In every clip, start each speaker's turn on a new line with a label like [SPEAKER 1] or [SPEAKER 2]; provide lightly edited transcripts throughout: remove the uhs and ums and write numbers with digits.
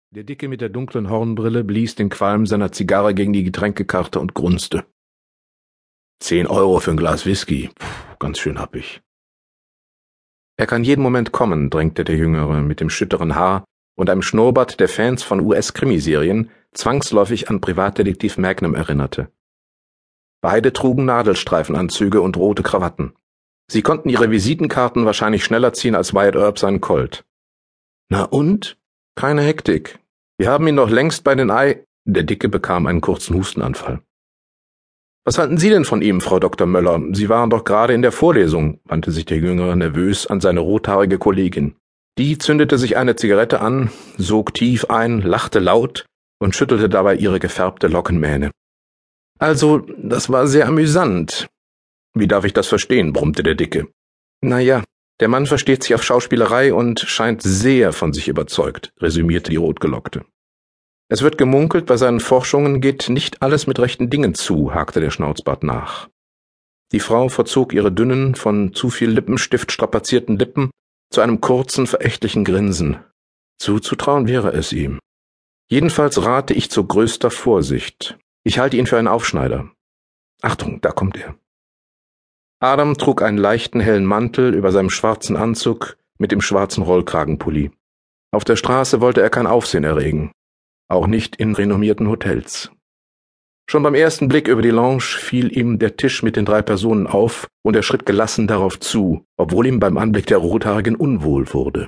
[SPEAKER 1] Der Dicke mit der dunklen Hornbrille blies den Qualm seiner Zigarre gegen die Getränkekarte und grunzte. 10 Euro für ein Glas Whisky. Puh, ganz schön happig. Er kann jeden Moment kommen, drängte der Jüngere mit dem schütteren Haar und einem Schnurrbart, der Fans von US-Krimiserien zwangsläufig an Privatdetektiv Magnum erinnerte. Beide trugen Nadelstreifenanzüge und rote Krawatten. Sie konnten ihre Visitenkarten wahrscheinlich schneller ziehen als Wyatt Earp seinen Colt. Na und? Keine Hektik. Wir haben ihn noch längst bei den Ei... Der Dicke bekam einen kurzen Hustenanfall. Was halten Sie denn von ihm, Frau Dr. Möller? Sie waren doch gerade in der Vorlesung, wandte sich der Jüngere nervös an seine rothaarige Kollegin. Die zündete sich eine Zigarette an, sog tief ein, lachte laut und schüttelte dabei ihre gefärbte Lockenmähne. Also, das war sehr amüsant. Wie darf ich das verstehen, brummte der Dicke. Na ja, der Mann versteht sich auf Schauspielerei und scheint sehr von sich überzeugt, resümierte die Rotgelockte. Es wird gemunkelt, bei seinen Forschungen geht nicht alles mit rechten Dingen zu, hakte der Schnauzbart nach. Die Frau verzog ihre dünnen, von zu viel Lippenstift strapazierten Lippen zu einem kurzen, verächtlichen Grinsen. Zuzutrauen wäre es ihm. Jedenfalls rate ich zu größter Vorsicht. Ich halte ihn für einen Aufschneider. Achtung, da kommt er. Adam trug einen leichten, hellen Mantel über seinem schwarzen Anzug mit dem schwarzen Rollkragenpulli. Auf der Straße wollte er kein Aufsehen erregen, auch nicht in renommierten Hotels. Schon beim ersten Blick über die Lounge fiel ihm der Tisch mit den 3 Personen auf und er schritt gelassen darauf zu, obwohl ihm beim Anblick der Rothaarigen unwohl wurde.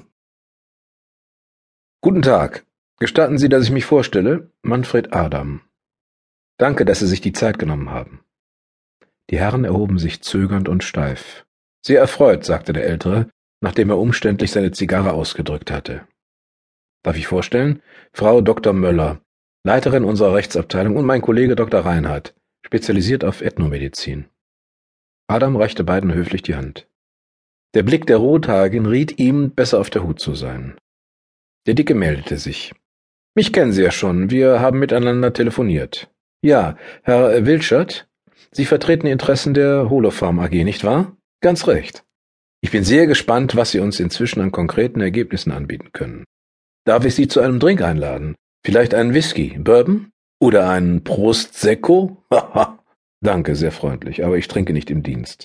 [SPEAKER 1] Guten Tag. Gestatten Sie, dass ich mich vorstelle? Manfred Adam. Danke, dass Sie sich die Zeit genommen haben. Die Herren erhoben sich zögernd und steif. Sehr erfreut, sagte der Ältere, nachdem er umständlich seine Zigarre ausgedrückt hatte. Darf ich vorstellen? Frau Dr. Möller, Leiterin unserer Rechtsabteilung, und mein Kollege Dr. Reinhardt, spezialisiert auf Ethnomedizin. Adam reichte beiden höflich die Hand. Der Blick der Rothaarigen riet ihm, besser auf der Hut zu sein. Der Dicke meldete sich. Mich kennen Sie ja schon, wir haben miteinander telefoniert. Ja, Herr Wiltschert, Sie vertreten die Interessen der Holofarm AG, nicht wahr? Ganz recht. Ich bin sehr gespannt, was Sie uns inzwischen an konkreten Ergebnissen anbieten können. Darf ich Sie zu einem Drink einladen? Vielleicht einen Whisky, Bourbon? Oder einen Prosecco? Haha. Danke, sehr freundlich, aber ich trinke nicht im Dienst.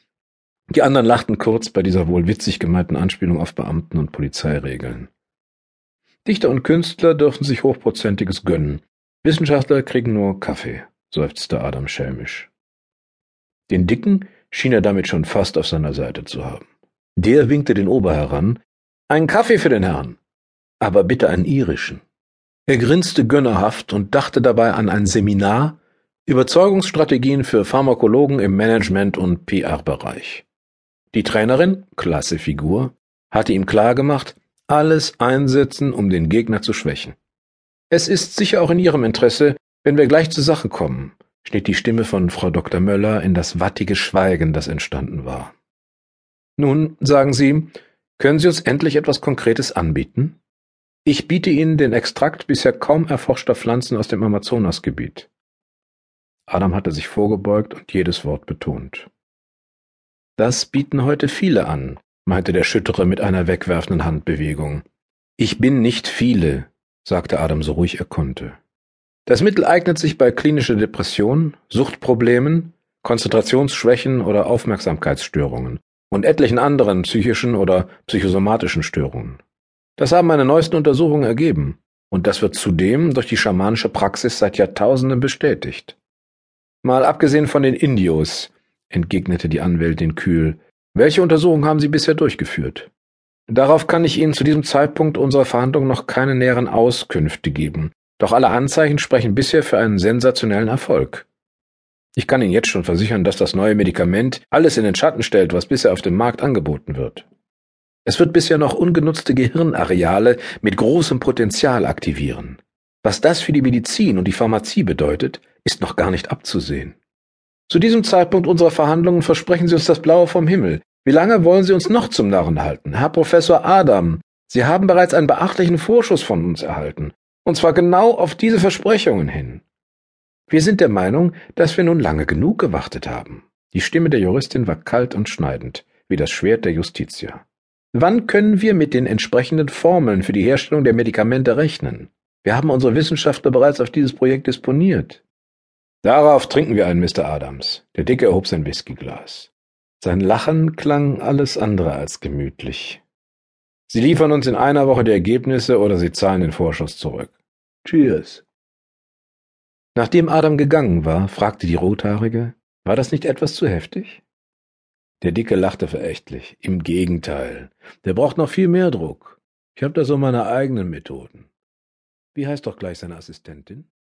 [SPEAKER 1] Die anderen lachten kurz bei dieser wohl witzig gemeinten Anspielung auf Beamten- und Polizeiregeln. Dichter und Künstler dürfen sich Hochprozentiges gönnen. Wissenschaftler kriegen nur Kaffee, seufzte Adam schelmisch. Den Dicken schien er damit schon fast auf seiner Seite zu haben. Der winkte den Ober heran. Einen Kaffee für den Herrn, aber bitte einen irischen. Er grinste gönnerhaft und dachte dabei an ein Seminar Überzeugungsstrategien für Pharmakologen im Management- und PR-Bereich. Die Trainerin, klasse Figur, hatte ihm klargemacht, alles einsetzen, um den Gegner zu schwächen. Es ist sicher auch in Ihrem Interesse, wenn wir gleich zur Sache kommen, schnitt die Stimme von Frau Dr. Möller in das wattige Schweigen, das entstanden war. Nun, sagen Sie, können Sie uns endlich etwas Konkretes anbieten? Ich biete Ihnen den Extrakt bisher kaum erforschter Pflanzen aus dem Amazonasgebiet. Adam hatte sich vorgebeugt und jedes Wort betont. Das bieten heute viele an, meinte der Schüttere mit einer wegwerfenden Handbewegung. Ich bin nicht viele, sagte Adam so ruhig er konnte. Das Mittel eignet sich bei klinischer Depression, Suchtproblemen, Konzentrationsschwächen oder Aufmerksamkeitsstörungen und etlichen anderen psychischen oder psychosomatischen Störungen. Das haben meine neuesten Untersuchungen ergeben, und das wird zudem durch die schamanische Praxis seit Jahrtausenden bestätigt. Mal abgesehen von den Indios, entgegnete die Anwältin kühl, welche Untersuchungen haben Sie bisher durchgeführt? Darauf kann ich Ihnen zu diesem Zeitpunkt unserer Verhandlung noch keine näheren Auskünfte geben, doch alle Anzeichen sprechen bisher für einen sensationellen Erfolg. Ich kann Ihnen jetzt schon versichern, dass das neue Medikament alles in den Schatten stellt, was bisher auf dem Markt angeboten wird. Es wird bisher noch ungenutzte Gehirnareale mit großem Potenzial aktivieren. Was das für die Medizin und die Pharmazie bedeutet, ist noch gar nicht abzusehen. Zu diesem Zeitpunkt unserer Verhandlungen versprechen Sie uns das Blaue vom Himmel. Wie lange wollen Sie uns noch zum Narren halten? Herr Professor Adam, Sie haben bereits einen beachtlichen Vorschuss von uns erhalten, und zwar genau auf diese Versprechungen hin. Wir sind der Meinung, dass wir nun lange genug gewartet haben. Die Stimme der Juristin war kalt und schneidend, wie das Schwert der Justitia. Wann können wir mit den entsprechenden Formeln für die Herstellung der Medikamente rechnen? Wir haben unsere Wissenschaftler bereits auf dieses Projekt disponiert. Darauf trinken wir einen, Mr. Adams. Der Dicke erhob sein Whiskyglas. Sein Lachen klang alles andere als gemütlich. Sie liefern uns in einer Woche die Ergebnisse oder Sie zahlen den Vorschuss zurück. Cheers. Nachdem Adam gegangen war, fragte die Rothaarige, war das nicht etwas zu heftig? Der Dicke lachte verächtlich. Im Gegenteil. Der braucht noch viel mehr Druck. Ich habe da so meine eigenen Methoden. Wie heißt doch gleich seine Assistentin?